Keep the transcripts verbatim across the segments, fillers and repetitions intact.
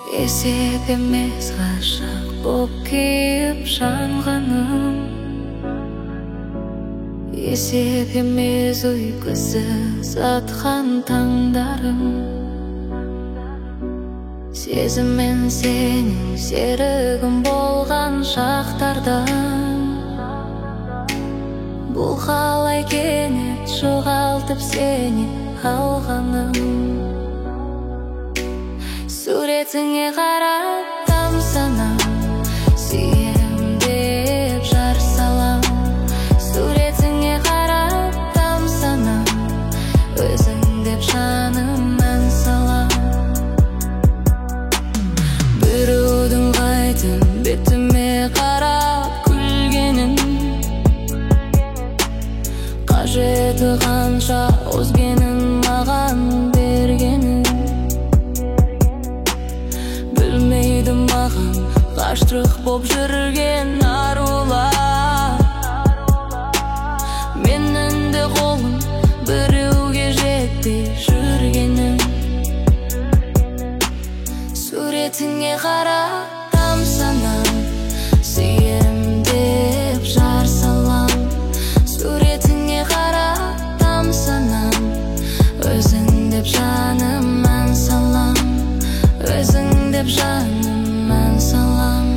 Есеп емес ғашық боп күйіп жанғаным, есеп емес ұйқысыз атқан таңдарым. Сезіммен сенің серігім болған шақтардан, бұл қалай кенет жоғалтып сені алғаным. Суретіңе қарап тамсанам, сүйем деп жар салам. Суретіңе қарап тамсанам, өзің деп жаным ән салам. Біреудің қайтып бетіме қарап күлгенін, қажеті қанша өзгенің маған бергенін. Білмейді маған ғашық боп жүрген арулар. Менің де қолым біреуге жетпей жүргенім. Суретіңе қарап тамсанам, сүйем деп жар салам. Суретіңе қарап тамсанам, өзің деп жаным ән салам. Өзің деп жаным ән салам.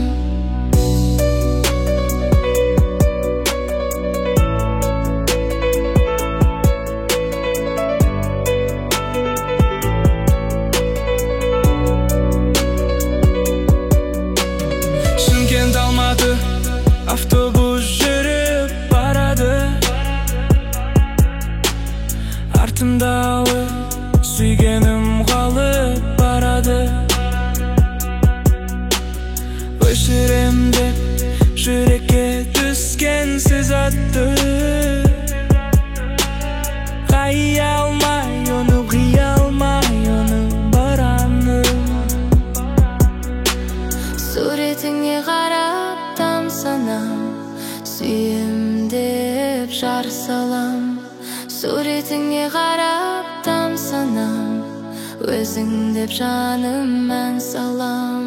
Шымкент Алматы автобус жүріп барады, артымда алып сүйгенім қалып барады. Өшірем деп жүрекке түскен сіз атты, қия алмай оны, қия алмай оны барамын. Суретіңе қарап тамсанам, сүйем деп жар салам. Суретіңе қарап тамсанам, өзің деп жаным ән салам.